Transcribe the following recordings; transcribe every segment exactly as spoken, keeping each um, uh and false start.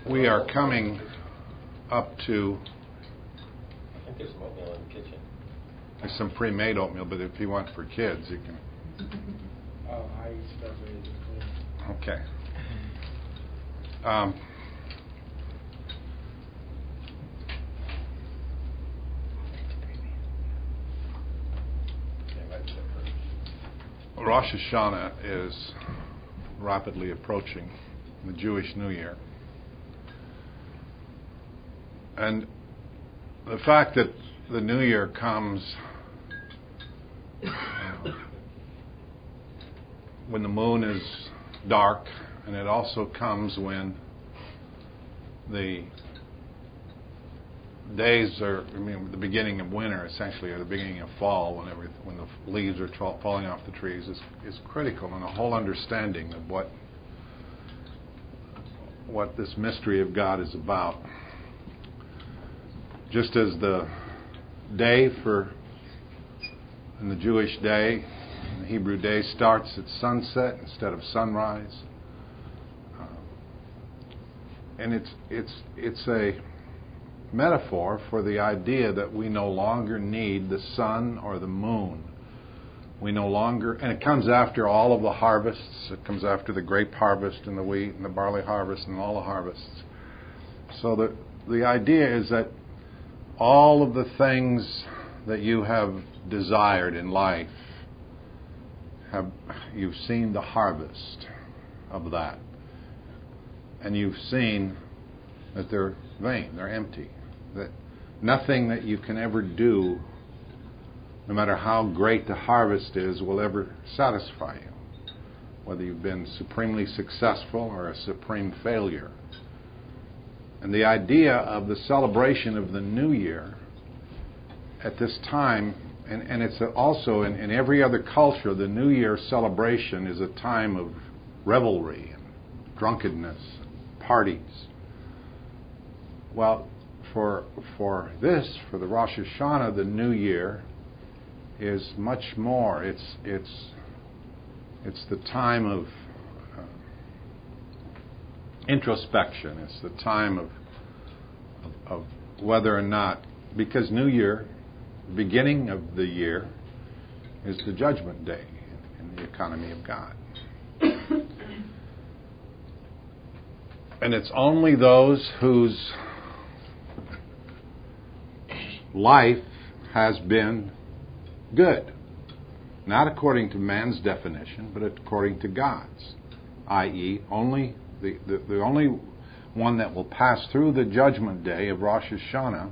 We are coming up to. I think there's some oatmeal in the kitchen. There's some pre-made oatmeal, but if you want for kids, you can. Oh, I eat stuff raisins. Okay. Um, Rosh Hashanah is rapidly approaching the Jewish New Year. And the fact that the New Year comes uh, when the moon is dark, and it also comes when the days are, I mean, the beginning of winter, essentially, or the beginning of fall, when every, when the leaves are tra- falling off the trees, is is critical in a whole understanding of what what this mystery of God is about. Just as the day for in the Jewish day, the Hebrew day starts at sunset instead of sunrise, uh, and it's it's it's a metaphor for the idea that we no longer need the sun or the moon. We no longer, and it comes after all of the harvests. It comes after the grape harvest and the wheat and the barley harvest and all the harvests. So the the idea is that all of the things that you have desired in life, have you've seen the harvest of that, and you've seen that they're vain, they're empty. That nothing that you can ever do, no matter how great the harvest is, will ever satisfy you. Whether you've been supremely successful or a supreme failure. And the idea of the celebration of the New Year at this time, and, and it's also in, in every other culture, the New Year celebration is a time of revelry and drunkenness, parties. Well, For for this, for the Rosh Hashanah, the New Year is much more. It's it's it's the time of uh, introspection. It's the time of, of of whether or not, because New Year, the beginning of the year, is the Judgment Day in the economy of God, and it's only those whose life has been good, not according to man's definition, but according to God's, that is, only the, the, the only one that will pass through the judgment day of Rosh Hashanah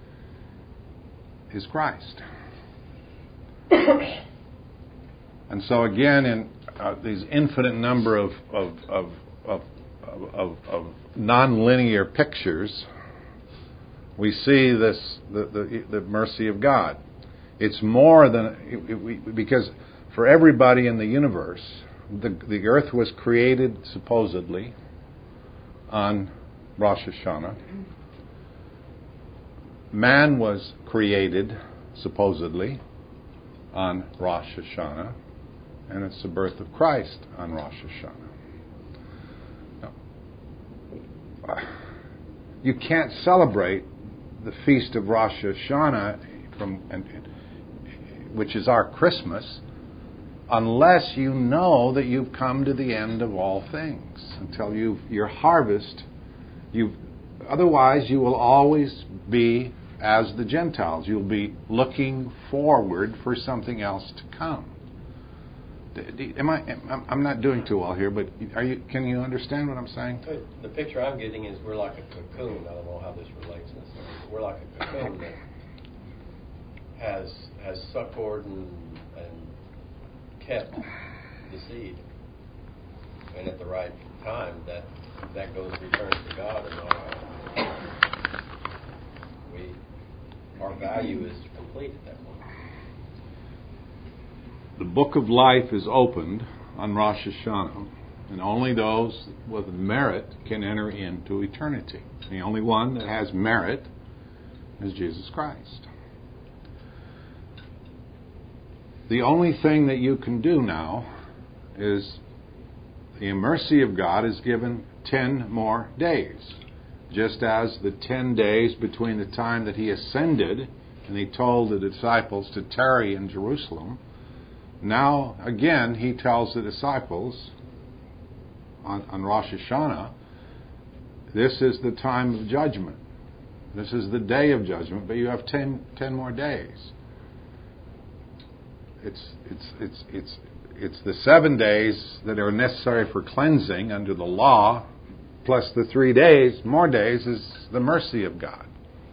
is Christ. And so again, in uh, these infinite number of of of of, of, of non-linear pictures, we see this the, the, the mercy of God. It's more than it, it, we, because for everybody in the universe, the the earth was created supposedly on Rosh Hashanah. Man was created supposedly on Rosh Hashanah, and it's the birth of Christ on Rosh Hashanah. Now, you can't celebrate the feast of Rosh Hashanah, from, and, which is our Christmas, unless you know that you've come to the end of all things. Until you've your harvest, you otherwise you will always be as the Gentiles. You'll be looking forward for something else to come. Am I? I'm not doing too well here, but are you? Can you understand what I'm saying? The picture I'm getting is we're like a cocoon. I don't know how this relates necessarily. We're like a cocoon that has has succored and, and kept the seed, and at the right time, that that goes returns to God, and our, we our value is complete at that point. The book of life is opened on Rosh Hashanah, and only those with merit can enter into eternity. The only one that has merit is Jesus Christ. The only thing that you can do now is, the mercy of God is given ten more days. just as the ten days between the time that he ascended and he told the disciples to tarry in Jerusalem, now again he tells the disciples on, on Rosh Hashanah, this is the time of judgment. This is the day of judgment, but you have ten, ten more days. It's, it's, it's, it's, it's the seven days that are necessary for cleansing under the law, plus the three days, more days, is the mercy of God.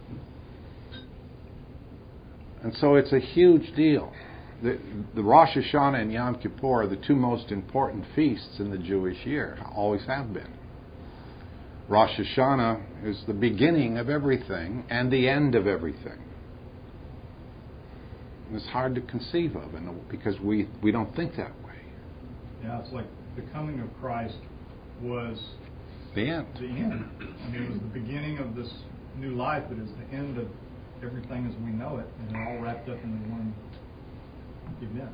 And so it's a huge deal. The, the Rosh Hashanah and Yom Kippur are the two most important feasts in the Jewish year, always have been. Rosh Hashanah is the beginning of everything and the end of everything. It's hard to conceive of, and because we, we don't think that way. Yeah, it's like the coming of Christ was the end. The end. I mean, it was the beginning of this new life, but it's the end of everything as we know it, and they're all wrapped up in one event.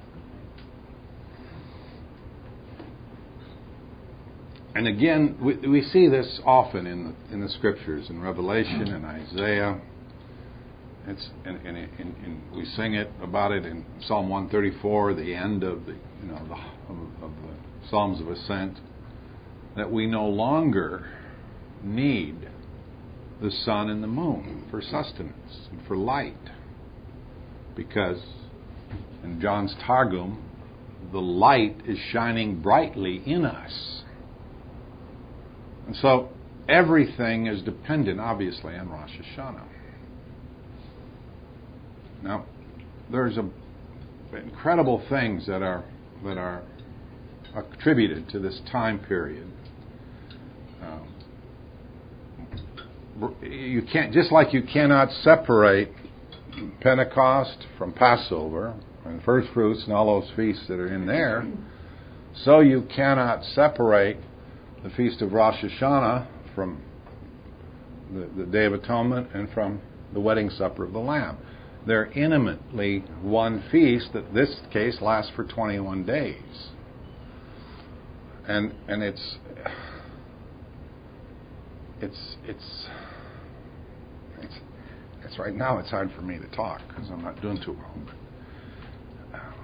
And again, we, we see this often in the, in the scriptures, in Revelation and Isaiah. It's and, and, and, and we sing it about it in Psalm one thirty-four, the end of the you know the, of, of the Psalms of Ascent, that we no longer need the sun and the moon for sustenance and for light, because in John's Targum, the light is shining brightly in us. And so everything is dependent, obviously, on Rosh Hashanah. Now, there's a, incredible things that are that are attributed to this time period. Um, you can't, just like you cannot separate Pentecost from Passover and first fruits and all those feasts that are in there, so you cannot separate the Feast of Rosh Hashanah from the, the Day of Atonement and from the wedding supper of the Lamb. They're intimately one feast that this case lasts for twenty-one days. And and it's it's it's it's it's right now it's hard for me to talk because I'm not doing too well. But, um,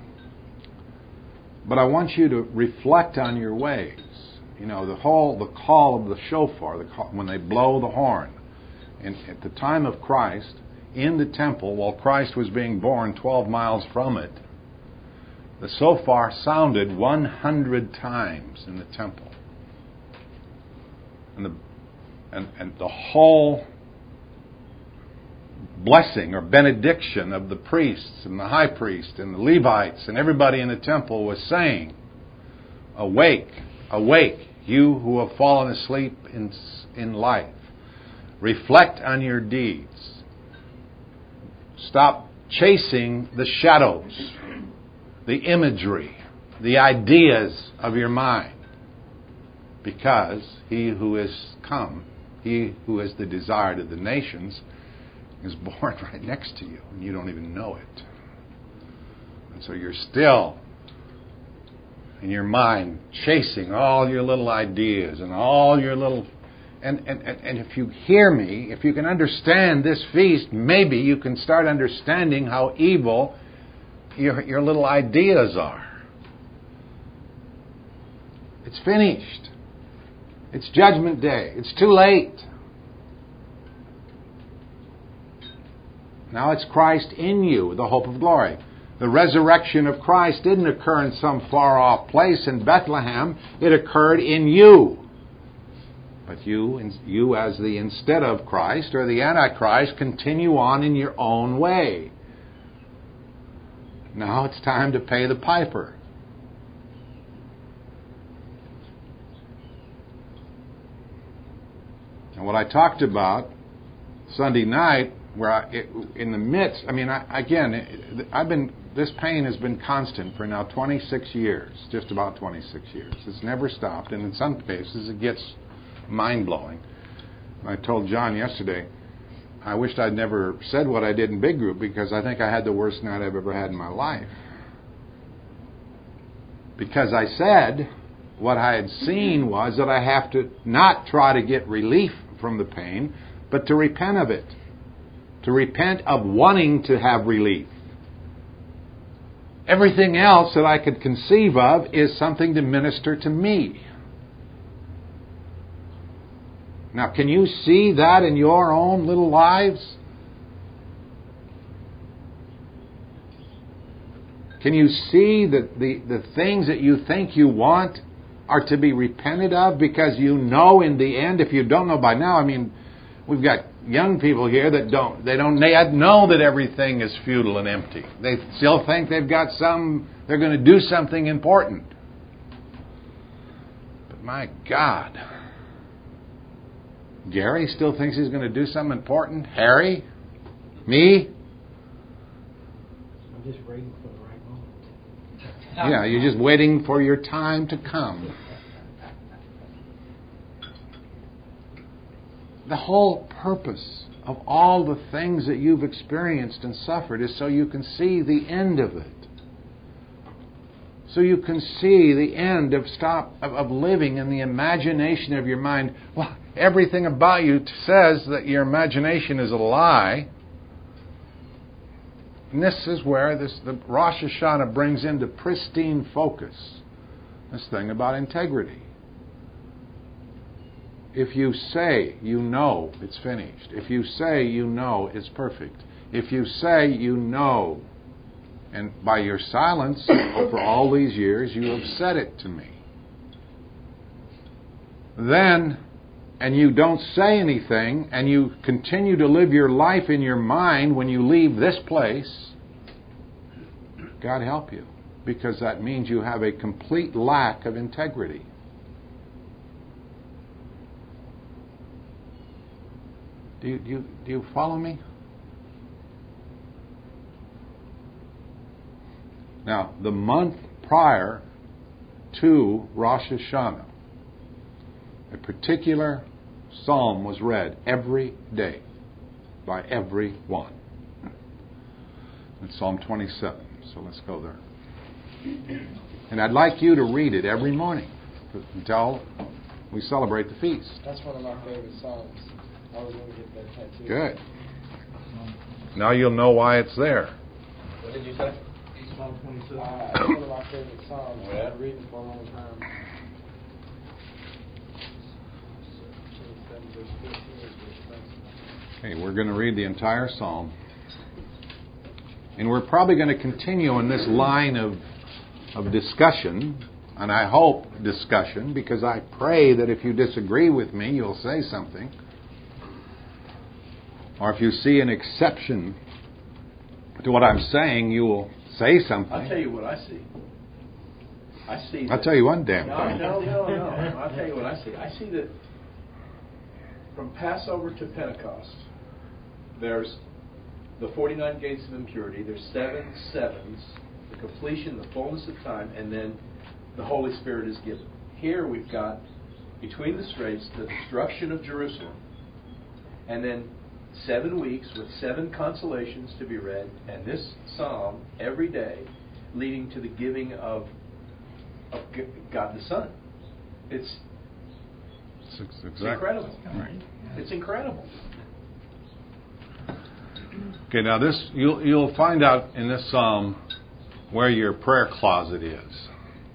but I want you to reflect on your ways. You know, the whole the call of the shofar, the call, when they blow the horn, and at the time of Christ, in the temple, while Christ was being born twelve miles from it, the shofar sounded one hundred times in the temple. And the, and, and the whole blessing or benediction of the priests and the high priest and the Levites and everybody in the temple was saying, "Awake, awake, you who have fallen asleep in, in life. Reflect on your deeds. Stop chasing the shadows, the imagery, the ideas of your mind. Because he who is come, he who is the desired of the nations, is born right next to you, and you don't even know it. And so you're still, in your mind, chasing all your little ideas and all your little... And, and, and if you hear me, if you can understand this feast, maybe you can start understanding how evil your, your little ideas are. It's finished. It's Judgment Day. It's too late. Now it's Christ in you, the hope of glory. The resurrection of Christ didn't occur in some far-off place in Bethlehem. It occurred in you. But you, you as the instead of Christ or the Antichrist, continue on in your own way. Now it's time to pay the piper. And what I talked about Sunday night, where I, it, in the midst, I mean, I, again, it, I've been, this pain has been constant for now twenty-six years, just about twenty-six years. It's never stopped, and in some cases it gets mind-blowing. I told John yesterday, I wished I'd never said what I did in big group, because I think I had the worst night I've ever had in my life. Because I said what I had seen was that I have to not try to get relief from the pain, but to repent of it. To repent of wanting to have relief. Everything else that I could conceive of is something to minister to me. Now, can you see that in your own little lives? Can you see that the, the things that you think you want are to be repented of? Because you know in the end, if you don't know by now, I mean, we've got young people here that don't, they don't they know that everything is futile and empty. They still think they've got some, they're going to do something important. But my God, Gary still thinks he's going to do something important? Harry? Me? I'm just waiting for the right moment. Yeah, you're just waiting for your time to come. The whole purpose of all the things that you've experienced and suffered is so you can see the end of it. So you can see the end of stop of, of living in the imagination of your mind. Well, everything about you says that your imagination is a lie. And this is where this the Rosh Hashanah brings into pristine focus this thing about integrity. If you say you know it's finished, if you say you know it's perfect, if you say you know, and by your silence over all these years you have said it to me, then, and you don't say anything, and you continue to live your life in your mind when you leave this place, God help you, because that means you have a complete lack of integrity. Do you, do you, do you follow me? Now, the month prior to Rosh Hashanah, a particular psalm was read every day by everyone. It's Psalm twenty-seven, so let's go there. And I'd like you to read it every morning until we celebrate the feast. That's one of my favorite songs. I was going to get that tattoo. Good. Now you'll know why it's there. What did you say? Psalm twenty-seven. Uh, it's one of my favorite songs. Yeah. I've been reading for a long time. twenty-seven, verse fifteen is verse nineteen. Okay, we're going to read the entire psalm. And we're probably going to continue in this line of, of discussion, and I hope discussion, because I pray that if you disagree with me, you'll say something. Or if you see an exception to what I'm saying, you will say something. I'll tell you what I see. I see. I'll that, tell you one damn no, thing. No, no, no. I'll tell you what I see. I see that from Passover to Pentecost, there's the forty-nine gates of impurity. There's seven sevens, the completion, the fullness of time, and then the Holy Spirit is given. Here we've got, between the straits, the destruction of Jerusalem, and then seven weeks with seven consolations to be read, and this psalm every day leading to the giving of, of God the Son. It's, It's, ex- it's exactly. incredible. Right. It's incredible. Okay, now this you'll you'll find out in this psalm where your prayer closet is.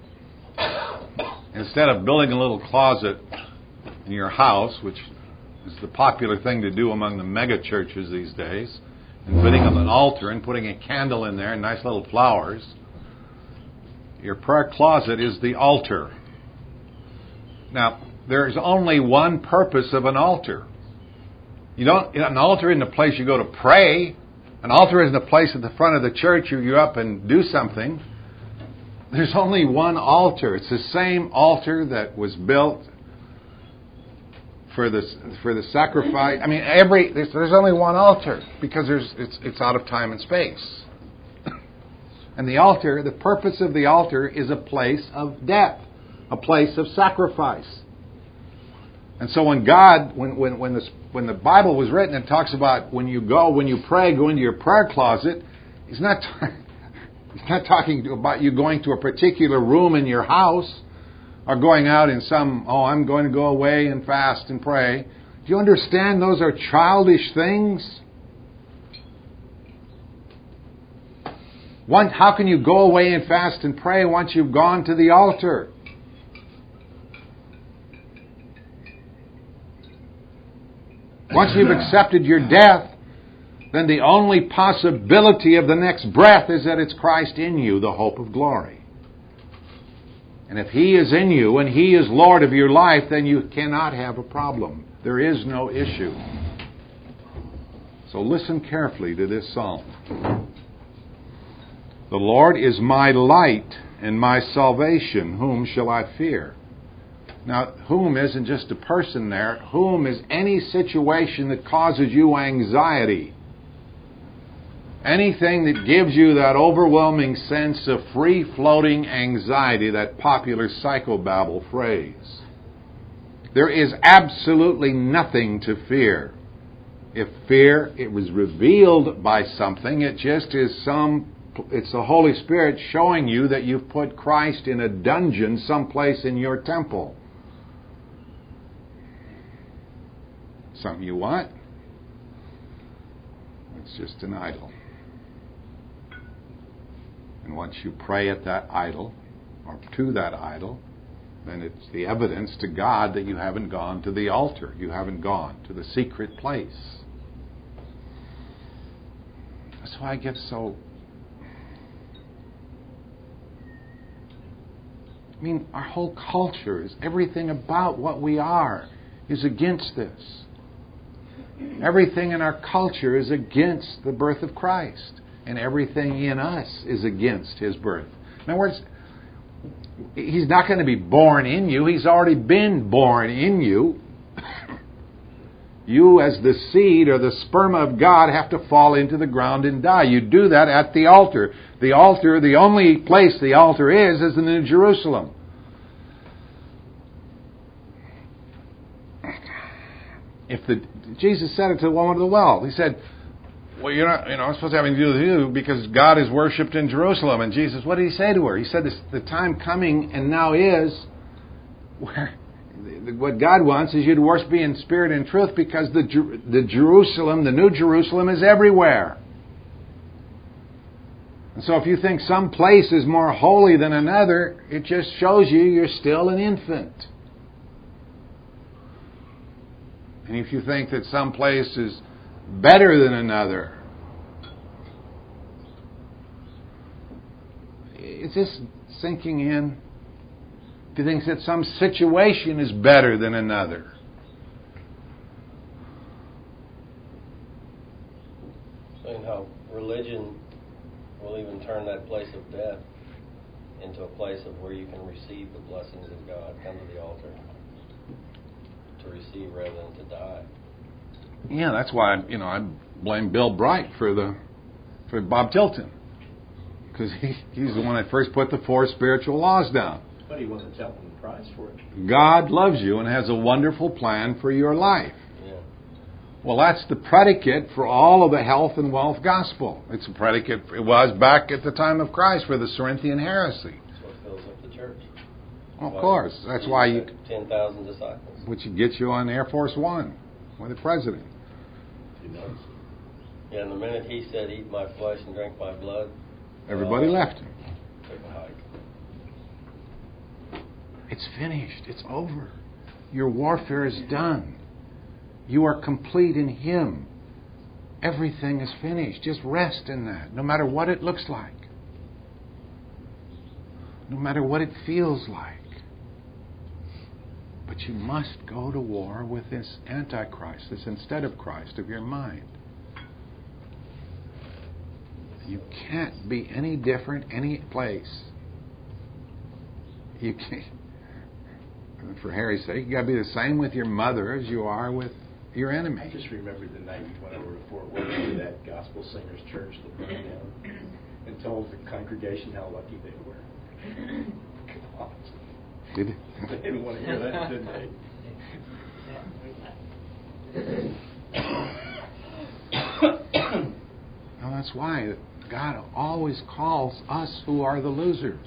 Instead of building a little closet in your house, which is the popular thing to do among the mega churches these days, and putting up an altar and putting a candle in there and nice little flowers, your prayer closet is the altar. Now, there is only one purpose of an altar. You don't. An altar isn't a place you go to pray. An altar isn't a place at the front of the church you go up and do something. There's only one altar. It's the same altar that was built for the for the sacrifice. I mean, every there's, there's only one altar because there's it's it's out of time and space. And the altar, the purpose of the altar is a place of death, a place of sacrifice. And so when God, when when when, this, when the Bible was written, it talks about when you go, when you pray, go into your prayer closet. He's not he's not talking about you going to a particular room in your house or going out in some, oh, I'm going to go away and fast and pray. Do you understand those are childish things? One, how can you go away and fast and pray once you've gone to the altar? Once you've accepted your death, then the only possibility of the next breath is that it's Christ in you, the hope of glory. And if He is in you and He is Lord of your life, then you cannot have a problem. There is no issue. So listen carefully to this psalm. The Lord is my light and my salvation. Whom shall I fear? Now, whom isn't just a person there. Whom is any situation that causes you anxiety. Anything that gives you that overwhelming sense of free-floating anxiety, that popular psychobabble phrase. There is absolutely nothing to fear. If fear, it was revealed by something, it just is some, it's the Holy Spirit showing you that you've put Christ in a dungeon someplace in your temple. Something you want? It's just an idol. And once you pray at that idol, or to that idol, then it's the evidence to God that you haven't gone to the altar. You haven't gone to the secret place. That's why I get so... I mean, our whole culture is, everything about what we are is against this. Everything in our culture is against the birth of Christ. And everything in us is against His birth. In other words, He's not going to be born in you. He's already been born in you. You, as the seed or the sperma of God, have to fall into the ground and die. You do that at the altar. The altar, the only place the altar is, is in New Jerusalem. If the Jesus said it to the woman of the well. He said, well, you're not, you know, I'm supposed to have anything to do with you because God is worshipped in Jerusalem. And Jesus, what did He say to her? He said, this, the time coming and now is where what God wants is you to worship me in spirit and truth, because the the Jerusalem, the New Jerusalem, is everywhere. And so if you think some place is more holy than another, it just shows you you're still an infant. And if you think that some place is better than another, is this sinking in? If you think that some situation is better than another, seeing how religion will even turn that place of death into a place of where you can receive the blessings of God. Come to the altar to receive rather than to die. Yeah, that's why you know I blame Bill Bright for the for Bob Tilton, because he, he's the one that first put the four spiritual laws down. But he wasn't telling the price for it. God loves you and has a wonderful plan for your life. Yeah. Well, that's the predicate for all of the health and wealth gospel. It's a predicate. It was back at the time of Christ for the Cerinthian heresy. That's what fills up the church. Well, of course, that's why you ten thousand disciples. which gets you on Air Force One with the president. You know. Yeah, and the minute he said, "Eat my flesh and drink my blood," Everybody uh, left him. took a hike. It's finished. It's over. Your warfare is done. You are complete in Him. Everything is finished. Just rest in that, no matter what it looks like. No matter what it feels like. But you must go to war with this Antichrist, this instead of Christ of your mind. You can't be any different any place. You can't. For Harry's sake, you got to be the same with your mother as you are with your enemy. I just remembered the night we went over to Fort Worth to that gospel singers church that burned down and told the congregation how lucky they were. God. Did They didn't want to hear that, did they? Well, that's why God always calls us who are the losers.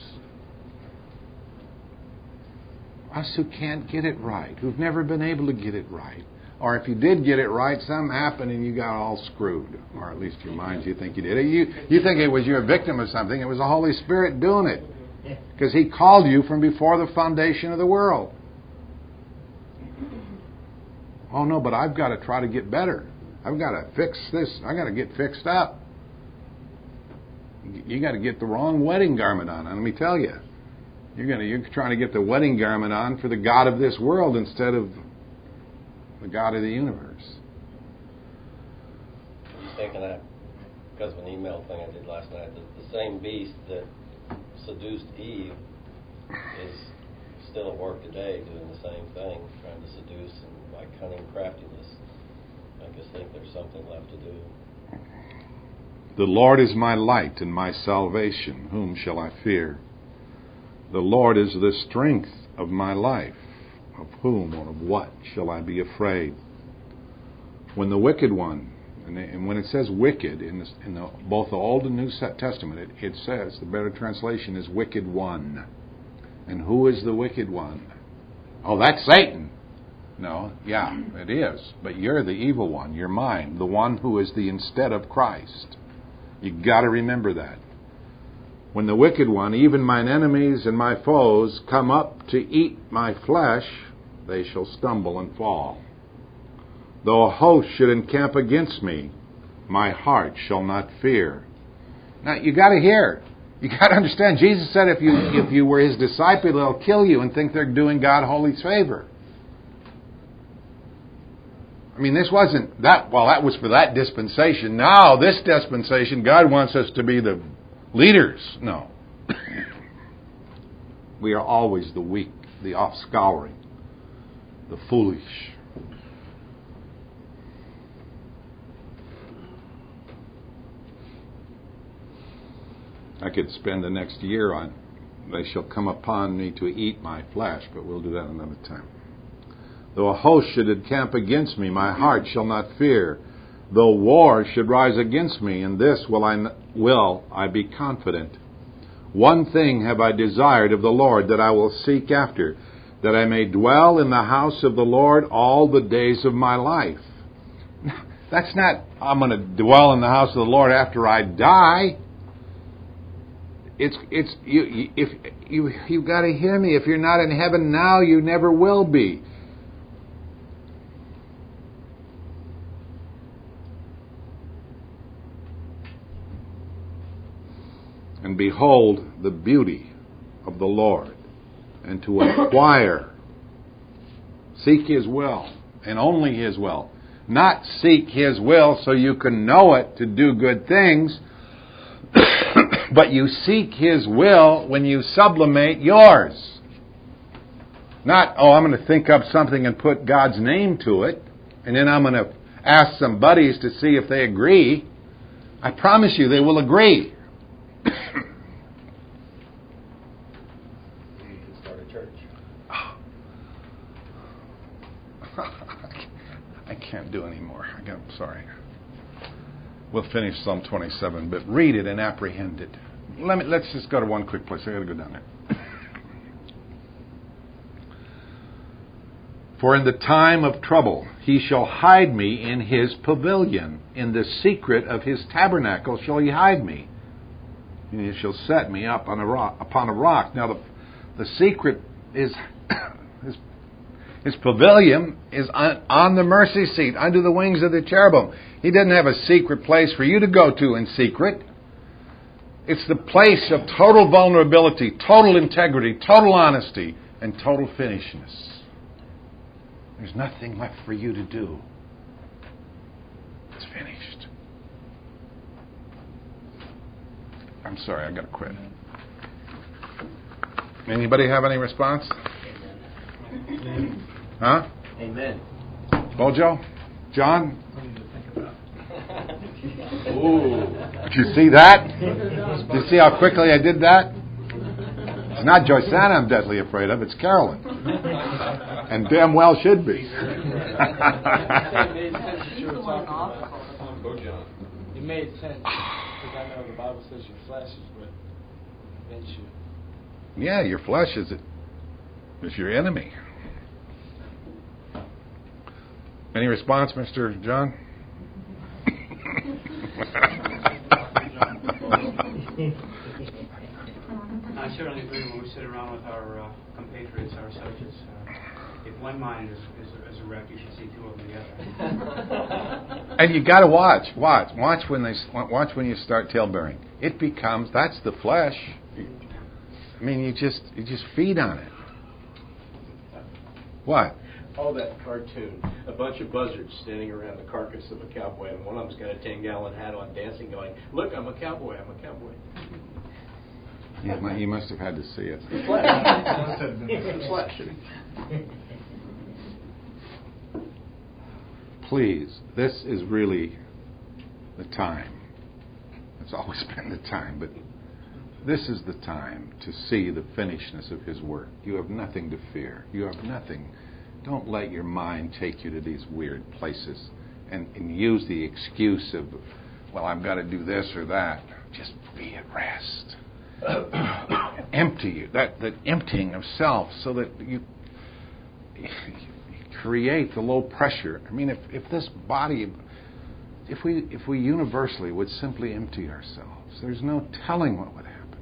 Us who can't get it right, who've never been able to get it right. Or if you did get it right, something happened and you got all screwed. Or at least your mind, you think you did. You, you think it was you're a victim of something. It was the Holy Spirit doing it. Because He called you from before the foundation of the world. Oh no, but I've got to try to get better. I've got to fix this. I've got to get fixed up. You got to get the wrong wedding garment on. And let me tell you, you're going to you're trying to get the wedding garment on for the God of this world instead of the God of the universe. I was thinking that because of an email thing I did last night, that the same beast that seduced Eve is still at work today doing the same thing, trying to seduce and by cunning craftiness. I just think there's something left to do. The Lord is my light and my salvation. Whom shall I fear? The Lord is the strength of my life. Of whom or of what shall I be afraid? When the wicked one, and when it says wicked in, this, in the, both the Old and New Testament, it, it says, the better translation is wicked one. And who is the wicked one? Oh, that's Satan. No, yeah, it is. But you're the evil one. You're mine, the one who is the instead of Christ. You've got to remember that. When the wicked one, even mine enemies and my foes, come up to eat my flesh, they shall stumble and fall. Though a host should encamp against me, my heart shall not fear. Now, you got to hear. You got to understand. Jesus said if you if you were His disciple, they'll kill you and think they're doing God holy favor. I mean, this wasn't that, well, that was for that dispensation. Now, this dispensation, God wants us to be the leaders. No. We are always the weak, the offscouring, the foolish. I could spend the next year on, they shall come upon me to eat my flesh, but we'll do that another time. Though a host should encamp against me, my heart shall not fear. Though war should rise against me, in this will I, will I be confident. One thing have I desired of the Lord, that I will seek after, that I may dwell in the house of the Lord all the days of my life. That's not, I'm going to dwell in the house of the Lord after I die. It's, it's, you, if, you, you've got to hear me. If you're not in heaven now, you never will be. And behold the beauty of the Lord, and to inquire, seek His will, and only His will. Not seek His will so you can know it to do good things, but you seek His will when you sublimate yours. Not, oh, I'm going to think up something and put God's name to it, and then I'm going to ask some buddies to see if they agree. I promise you they will agree. I can't do any more. I'm sorry. We'll finish Psalm twenty-seven, but read it and apprehend it. Let me, let's just go to one quick place. I got to go down there. For in the time of trouble He shall hide me in His pavilion. In the secret of His tabernacle shall He hide me. And He shall set me up on a rock, upon a rock. Now the the secret is His, his pavilion is on, on the mercy seat, under the wings of the cherubim. He doesn't have a secret place for you to go to in secret. It's the place of total vulnerability, total integrity, total honesty, and total finishedness. There's nothing left for you to do. It's finished. I'm sorry, I got to quit. Anybody have any response? Amen. Huh? Amen. Bojo? John? Something to think about. Ooh. Did you see that? Did you see how quickly I did that? It's not Joysanna I'm deadly afraid of, it's Carolyn. And damn well should be. It made sense because I know the Bible says your flesh is what prevents you. Yeah, your flesh is, is your enemy. Any response, Mister John? I certainly agree when we sit around with our uh, compatriots, our associates. Uh, if one mind is, is, is a wreck, you should see two of them together. And you got to watch, watch, watch when they watch when you start tailbearing. It becomes that's the flesh. I mean, you just you just feed on it. What? Oh, that cartoon. A bunch of buzzards standing around the carcass of a cowboy, and one of them's got a ten-gallon hat on, dancing, going, "Look, I'm a cowboy, I'm a cowboy." Yeah, you must have had to see it. The flesh. The flesh. Please, this is really the time. It's always been the time, but this is the time to see the finishedness of His work. You have nothing to fear. You have nothing. Don't let your mind take you to these weird places and, and use the excuse of, well, I've got to do this or that. Just be at rest. Empty you. That, that emptying of self so that you, you create the low pressure. I mean, if, if this body, if we if we universally would simply empty ourselves, there's no telling what would happen.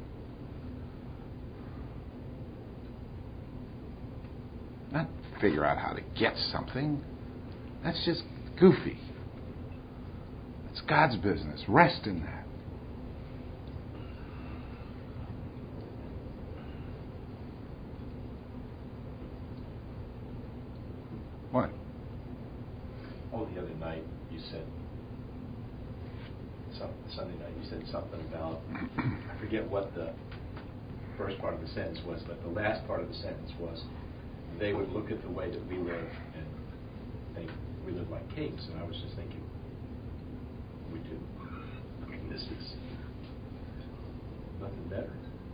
Not figure out how to get something. That's just goofy. It's God's business. Rest in that. What? Oh, the other night you said, some, Sunday night you said something about, I forget what the first part of the sentence was, but the last part of the sentence was, they would look at the way that we live and think we live like kings. And I was just thinking, we do. I mean, this is nothing better.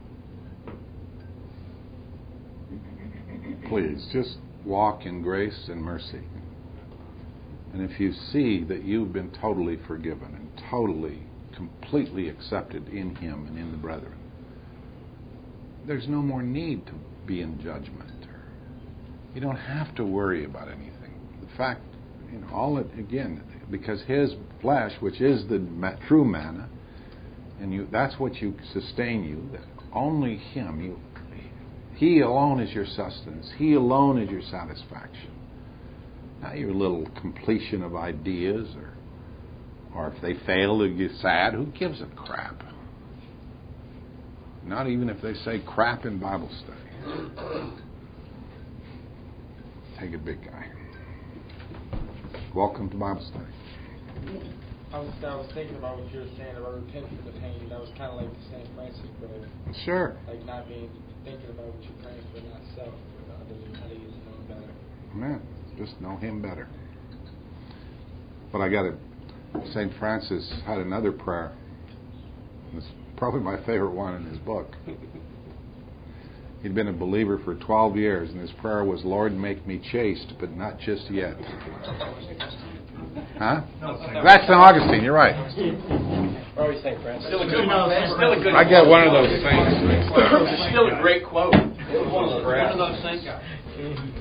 Please, just walk in grace and mercy. And if you see that you've been totally forgiven and totally, completely accepted in Him and in the brethren, there's no more need to be in judgment. You don't have to worry about anything. The fact, you know, all it, again, because His flesh, which is the ma- true manna, and you, that's what you sustain you, that only Him, you, He alone is your sustenance. He alone is your satisfaction. Not your little completion of ideas, or or if they fail to get sad, who gives a crap? Not even if they say crap in Bible study. Take it, big guy. Welcome to Bible study. I was, I was thinking about what you were saying about repenting for the pain. That was kind of like the Saint Francis prayer. Sure. Like not being, thinking about what you're praying for, not self, but others and how to use them better. Amen. Just know Him better. But I got to, Saint Francis had another prayer. It's probably my favorite one in his book. He'd been a believer for twelve years, and his prayer was, Lord, make me chaste, but not just yet. Huh? That's Saint Augustine, you're right. Or always Saint Francis. Still a good, still a good I get one of those things. It's still a great quote. One of those One of those saint guys.